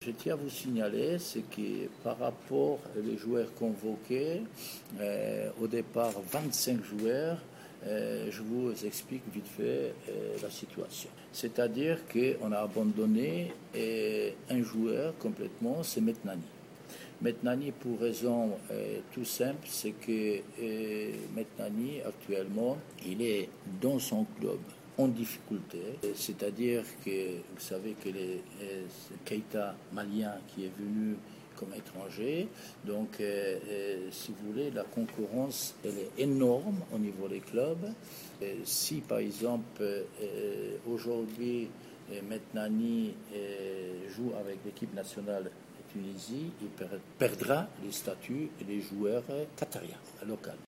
Je tiens à vous signaler, c'est que par rapport aux joueurs convoqués, au départ 25 joueurs, je vous explique vite fait la situation. C'est-à-dire qu'on a abandonné un joueur complètement, c'est Metnani. Metnani, pour raison tout simple, c'est que Metnani, actuellement, il est dans son club en difficulté, c'est-à-dire que vous savez que c'est Keita malien qui est venu comme étranger, donc si vous voulez, la concurrence elle est énorme au niveau des clubs. Si par exemple aujourd'hui Metnani joue avec l'équipe nationale de Tunisie, il perdra les statuts et les joueurs qatariens locaux.